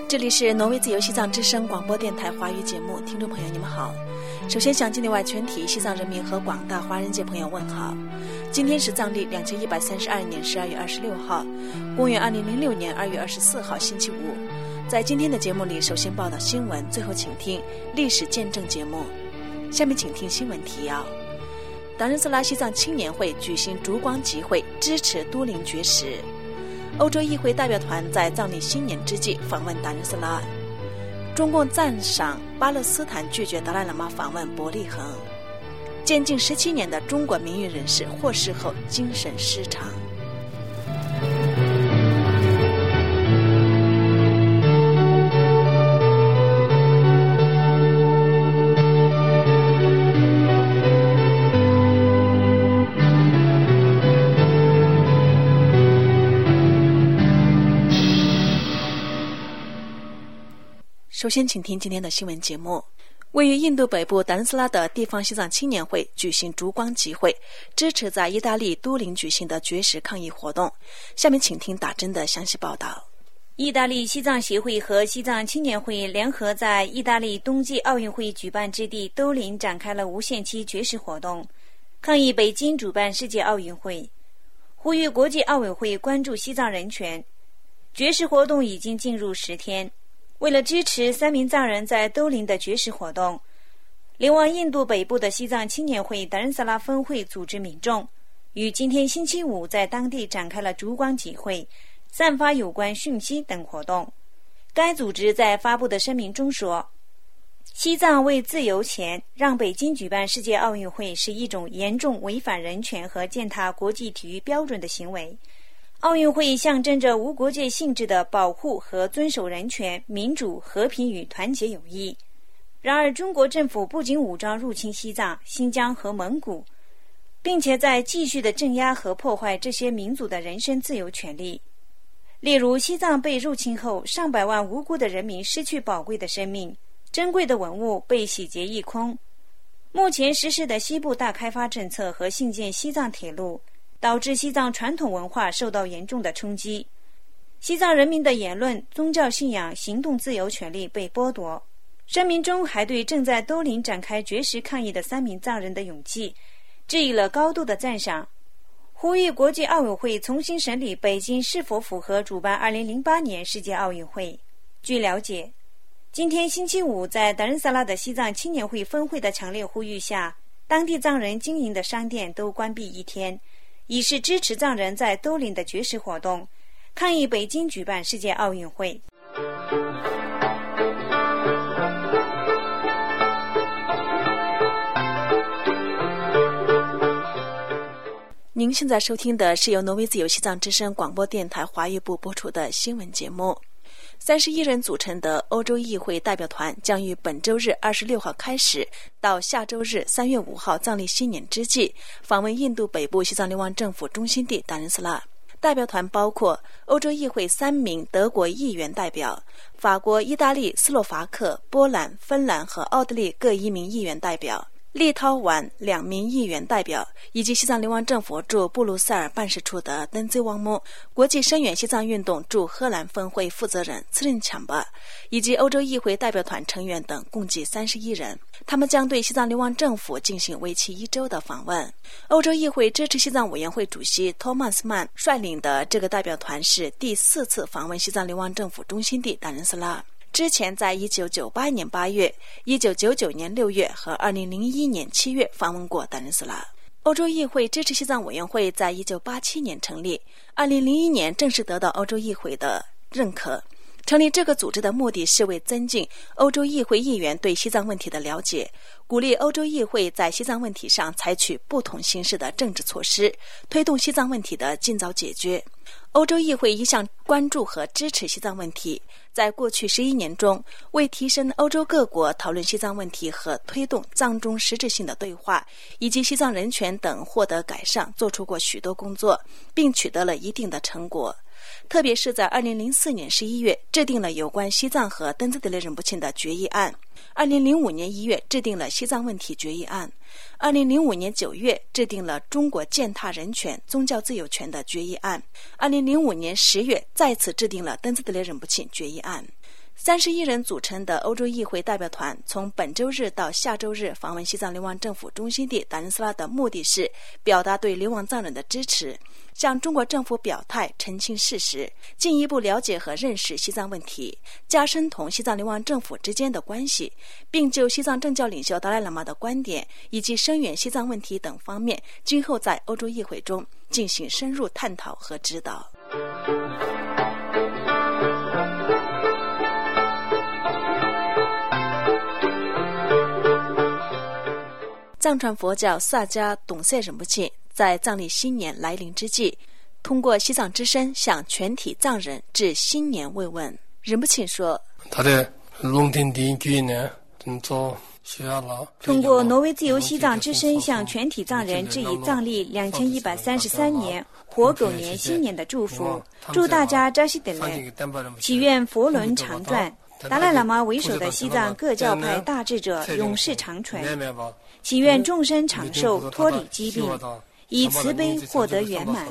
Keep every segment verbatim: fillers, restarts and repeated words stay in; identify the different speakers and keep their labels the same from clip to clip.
Speaker 1: 这里是挪威自由西藏之声广播电台华语节目，听众朋友你们好。首先向境内外全体西藏人民和广大华人界朋友问好。今天是藏历两千一百三十二年十二月二十六号，公元二零零六年二月二十四号星期五。在今天的节目里，首先报道新闻，最后请听历史见证节目。下面请听新闻提要：达仁萨拉西藏青年会举行烛光集会，支持都灵绝食。欧洲议会代表团在藏历新年之际访问达仁萨拉。中共赞赏巴勒斯坦拒绝达赖喇嘛访问伯利恒。监禁十七年的中国名誉人士获释后精神失常。首先请听今天的新闻节目。位于印度北部达仁萨拉的地方西藏青年会举行烛光集会，支持在意大利都灵举行的绝食抗议活动。下面请听打针的详细报道。
Speaker 2: 意大利西藏协会和西藏青年会联合在意大利冬季奥运会举办之地都灵展开了无限期绝食活动，抗议北京主办世界奥运会，呼吁国际奥委会关注西藏人权。绝食活动已经进入十天。为了支持三名藏人在都灵的绝食活动，流亡印度北部的西藏青年会达仁萨拉分会组织民众，于今天星期五在当地展开了烛光集会，散发有关讯息等活动。该组织在发布的声明中说，西藏为自由前让北京举办世界奥运会是一种严重违反人权和践踏国际体育标准的行为。奥运会象征着无国界性质的保护和遵守人权、民主、和平与团结友谊。然而，中国政府不仅武装入侵西藏、新疆和蒙古，并且在继续的镇压和破坏这些民族的人身自由权利。例如，西藏被入侵后，上百万无辜的人民失去宝贵的生命，珍贵的文物被洗劫一空。目前实施的西部大开发政策和兴建西藏铁路，导致西藏传统文化受到严重的冲击，西藏人民的言论、宗教信仰、行动自由权利被剥夺。声明中还对正在都灵展开绝食抗议的三名藏人的勇气致以了高度的赞赏，呼吁国际奥委会重新审理北京是否符合主办二零零八年世界奥运会。据了解，今天星期五在达仁萨拉的西藏青年会分会的强烈呼吁下，当地藏人经营的商店都关闭一天，以示支持藏人在都灵的绝食活动，抗议北京举办世界奥运会。
Speaker 1: 您现在收听的是由挪威自由西藏之声广播电台华语部播出的新闻节目。三十一人组成的欧洲议会代表团将于本周日二十六号开始，到下周日三月五号藏历新年之际，访问印度北部西藏流亡政府中心地达仁萨拉。代表团包括欧洲议会三名德国议员代表、法国、意大利、斯洛伐克、波兰、芬兰和奥地利各一名议员代表、立陶宛两名议员代表，以及西藏流亡政府驻布鲁塞尔办事处的登兹旺木、国际声援西藏运动驻荷兰分会负责人茨林强巴，以及欧洲议会代表团成员等，共计三十一人。他们将对西藏流亡政府进行为期一周的访问。欧洲议会支持西藏委员会主席托马斯曼率领的这个代表团是第四次访问西藏流亡政府中心地达仁萨拉。之前在一九九八年八月、一九九九年六月和二零零一年七月访问过达仁萨拉。欧洲议会支持西藏委员会在一九八七年成立，二零零一年正式得到欧洲议会的认可。成立这个组织的目的是为增进欧洲议会议员对西藏问题的了解，鼓励欧洲议会在西藏问题上采取不同形式的政治措施，推动西藏问题的尽早解决。欧洲议会一向关注和支持西藏问题，在过去十一年中，为提升欧洲各国讨论西藏问题和推动藏中实质性的对话以及西藏人权等获得改善做出过许多工作，并取得了一定的成果。特别是在二零零四年十一月制定了有关西藏和登兹德勒仁波切的决议案，二零零五年一月制定了西藏问题决议案，二零零五年九月制定了中国践踏人权、宗教自由权的决议案，二零零五年十月再次制定了登兹德勒仁波切决议案。 三十一人组成的欧洲议会代表团从本周日到下周日访问西藏流亡政府中心地达仁斯拉的目的是表达对流亡藏人的支持，向中国政府表态澄清事实，进一步了解和认识西藏问题，加深同西藏流亡政府之间的关系，并就西藏政教领袖达赖喇嘛的观点以及声援西藏问题等方面今后在欧洲议会中进行深入探讨和指导。藏传佛教萨迦董赛仁波切在藏历新年来临之际，通过西藏之声向全体藏人致新年慰问。仁波切说，
Speaker 2: 通过挪威自由西藏之声向全体藏人致以藏历两千一百三十三年火狗年新年的祝福，祝大家扎西德勒，祈愿佛轮常转，达赖喇嘛为首的西藏各教派大智者永世长存，祈愿众生长寿，脱离疾病，以慈悲获得圆满。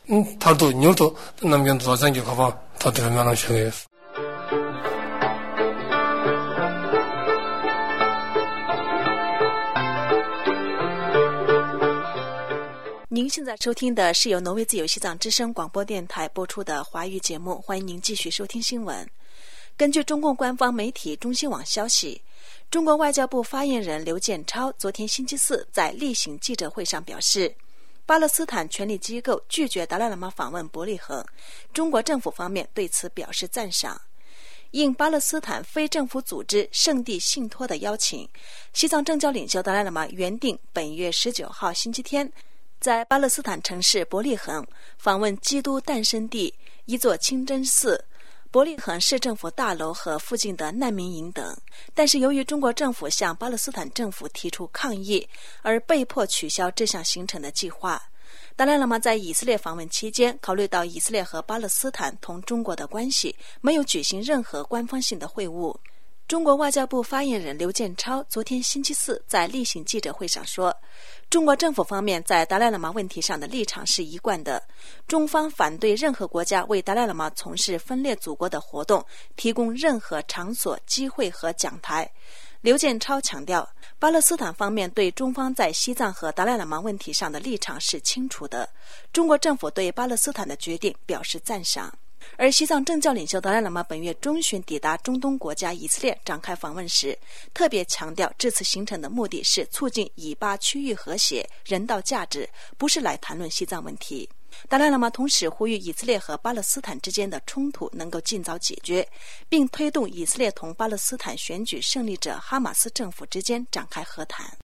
Speaker 1: 您现在收听的是由挪威自由西藏之声广播电台播出的华语节目，欢迎您继续收听新闻。根据中共官方媒体中新网消息，中国外交部发言人刘建超昨天星期四在例行记者会上表示，巴勒斯坦权力机构拒绝达赖喇嘛访问伯利恒，中国政府方面对此表示赞赏。应巴勒斯坦非政府组织圣地信托的邀请，西藏政教领袖达赖喇嘛原定本月十九号星期天在巴勒斯坦城市伯利恒访问基督诞生地一座清真寺、伯利恒市政府大楼和附近的难民营等，但是由于中国政府向巴勒斯坦政府提出抗议，而被迫取消这项行程的计划。达赖喇嘛在以色列访问期间，考虑到以色列和巴勒斯坦同中国的关系，没有举行任何官方性的会晤。中国外交部发言人刘建超昨天星期四在例行记者会上说，中国政府方面在达赖喇嘛问题上的立场是一贯的，中方反对任何国家为达赖喇嘛从事分裂祖国的活动提供任何场所、机会和讲台。刘建超强调，巴勒斯坦方面对中方在西藏和达赖喇嘛问题上的立场是清楚的，中国政府对巴勒斯坦的决定表示赞赏。而西藏政教领袖达赖喇嘛本月中旬抵达中东国家以色列展开访问时，特别强调这次行程的目的是促进以巴区域和谐、人道价值，不是来谈论西藏问题。达赖喇嘛同时呼吁以色列和巴勒斯坦之间的冲突能够尽早解决，并推动以色列同巴勒斯坦选举胜利者哈马斯政府之间展开和谈。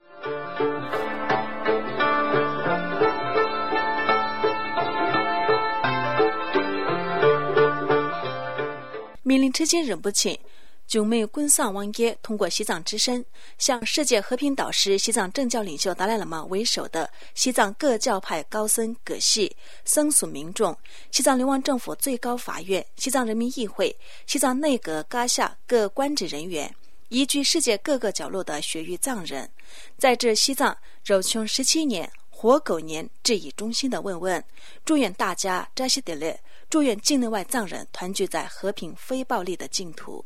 Speaker 1: 命令之间忍不起九妹昆桑王耶通过西藏之声向世界和平导师西藏政教领袖达赖喇嘛为首的西藏各教派高僧葛系、僧俗民众、西藏流亡政府最高法院、西藏人民议会、西藏内阁噶夏各官职人员，移居世界各个角落的雪域藏人，在这西藏柔琼十七年火狗年致以衷心的慰问，祝愿大家扎西德勒，祝愿境内外藏人团聚在和平非暴力的净土。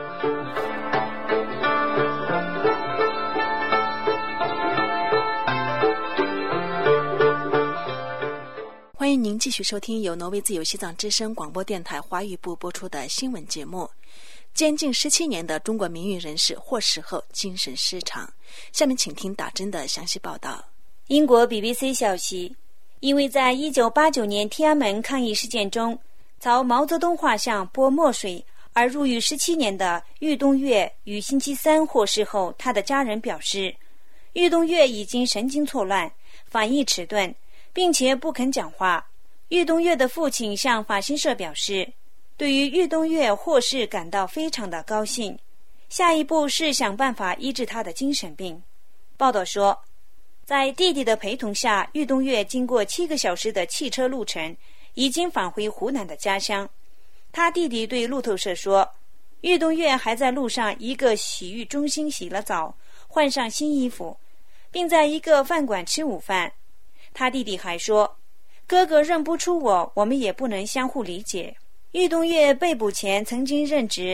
Speaker 1: 欢迎您继续收听由挪威自由西藏之声广播电台华语部播出的新闻节目。监禁十七年的中国名誉人士获释后精神失常。下面请听打针的详细报道。
Speaker 2: 英国 B B C 消息，因为在一九八九年天安门抗议事件中朝毛泽东画像泼墨水而入狱十七年的郁东岳于星期三获释后，他的家人表示，郁东岳已经神经错乱，反应迟钝，并且不肯讲话。郁东岳的父亲向法新社表示，对于郁东岳获释感到非常的高兴，下一步是想办法医治他的精神病。报道说，在弟弟的陪同下，郁东岳经过七个小时的汽车路程，已经返回湖南的家乡。他弟弟对路透社说，郁东岳还在路上一个洗浴中心洗了澡，换上新衣服，并在一个饭馆吃午饭。他弟弟还说，哥哥认不出我，我们也不能相互理解。郁东岳被捕前曾经任职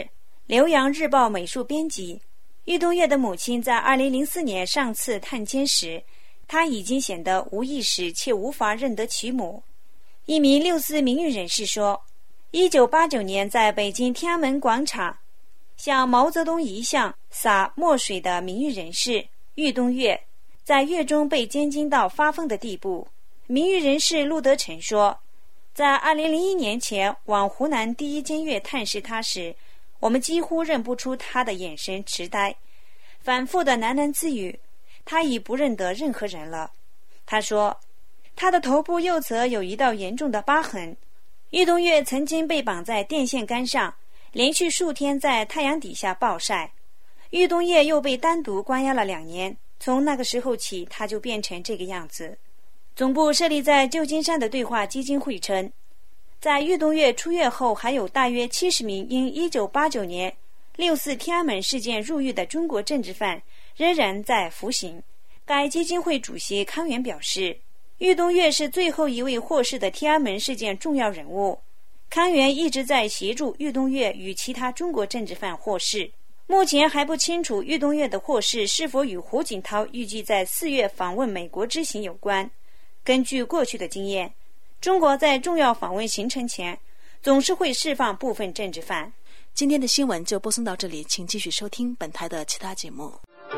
Speaker 2: 浏阳日报美术编辑。郁东岳的母亲在二零零四年上次探监时，他已经显得无意识且无法认得其母。一名六四名誉人士说，一九八九年在北京天安门广场向毛泽东遗像洒墨水的名誉人士郁东岳，在狱中被监禁到发疯的地步。名誉人士陆德成说，在二零零一年前往湖南第一监狱探视他时，我们几乎认不出他的眼神痴呆，反复的喃喃自语，他已不认得任何人了。他说，他的头部右侧有一道严重的疤痕。郁东岳曾经被绑在电线杆上，连续数天在太阳底下暴晒。郁东岳又被单独关押了两年，从那个时候起，他就变成这个样子。总部设立在旧金山的对话基金会称，在郁东岳出狱后，还有大约七十名因一九八九年六四天安门事件入狱的中国政治犯仍然在服刑。该基金会主席康源表示，郁东岳是最后一位获释的天安门事件重要人物。康源一直在协助郁东岳与其他中国政治犯获释。目前还不清楚郁东岳的获释是否与胡锦涛预计在四月访问美国之行有关。根据过去的经验，中国在重要访问行程前总是会释放部分政治犯。
Speaker 1: 今天的新闻就播送到这里，请继续收听本台的其他节目。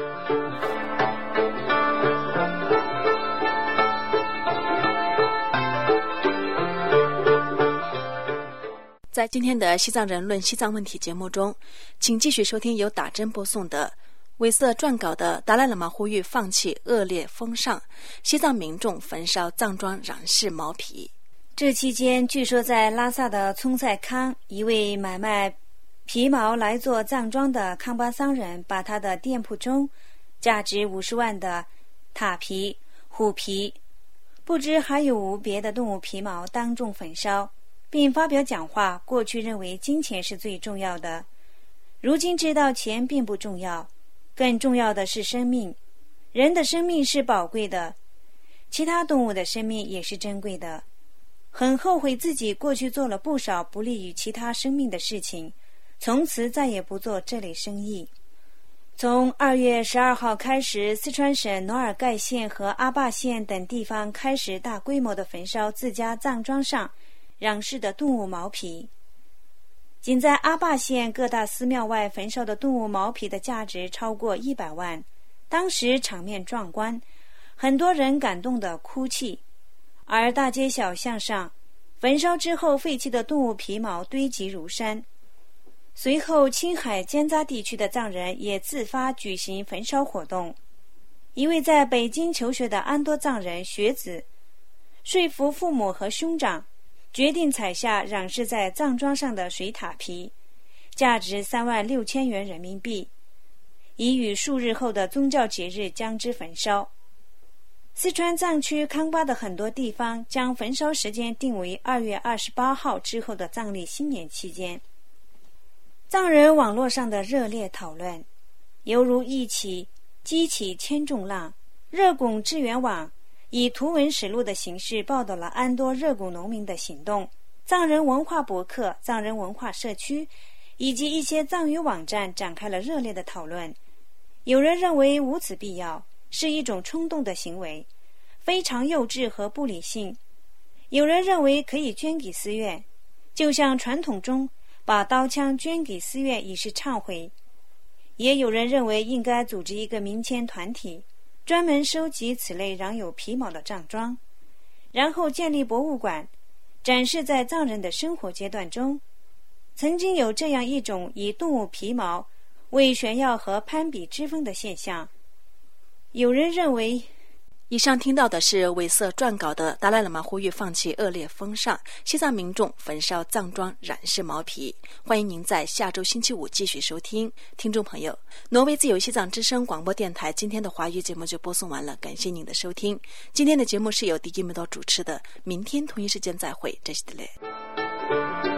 Speaker 1: 在今天的西藏人论西藏问题节目中，请继续收听由打针播送的韦瑟撰稿的达赖喇嘛呼吁放弃恶劣风尚，西藏民众焚烧藏庄染饰毛皮。
Speaker 2: 这期间，据说在拉萨的葱赛康，一位买卖皮毛来做藏装的康巴桑人，把他的店铺中价值五十万的塔皮、虎皮，不知还有无别的动物皮毛当众焚烧，并发表讲话。过去认为金钱是最重要的，如今知道钱并不重要，更重要的是生命。人的生命是宝贵的，其他动物的生命也是珍贵的。很后悔自己过去做了不少不利于其他生命的事情，从此再也不做这类生意。从二月十二号开始，四川省努尔盖县和阿坝县等地方开始大规模的焚烧自家藏庄上染饰的动物毛皮。仅在阿坝县各大寺庙外焚烧的动物毛皮的价值超过一百万，当时场面壮观，很多人感动地哭泣。而大街小巷上焚烧之后废弃的动物皮毛堆积如山。随后青海尖扎地区的藏人也自发举行焚烧活动。一位在北京求学的安多藏人学子说服父母和兄长，决定采下染饰在藏庄上的水獭皮，价值三万六千元人民币，以与数日后的宗教节日将之焚烧。四川藏区康巴的很多地方将焚烧时间定为二月二十八号之后的藏历新年期间。藏人网络上的热烈讨论，犹如一起激起千重浪。热拱支援网以图文实录的形式报道了安多热拱农民的行动。藏人文化博客、藏人文化社区以及一些藏语网站展开了热烈的讨论。有人认为无此必要，是一种冲动的行为，非常幼稚和不理性。有人认为可以捐给寺院，就像传统中把刀枪捐给寺院以示忏悔。也有人认为应该组织一个民间团体，专门收集此类染有皮毛的藏庄，然后建立博物馆，展示在藏人的生活阶段中。曾经有这样一种以动物皮毛为炫耀和攀比之风的现象。有人认为，
Speaker 1: 以上听到的是韦瑟撰稿的达赖喇嘛呼吁放弃恶劣风尚，西藏民众焚烧藏庄染饰毛皮。欢迎您在下周星期五继续收听。听众朋友，挪威自由西藏之声广播电台今天的华语节目就播送完了，感谢您的收听。今天的节目是由迪基木多主持的，明天同一时间再会，这是的嘞。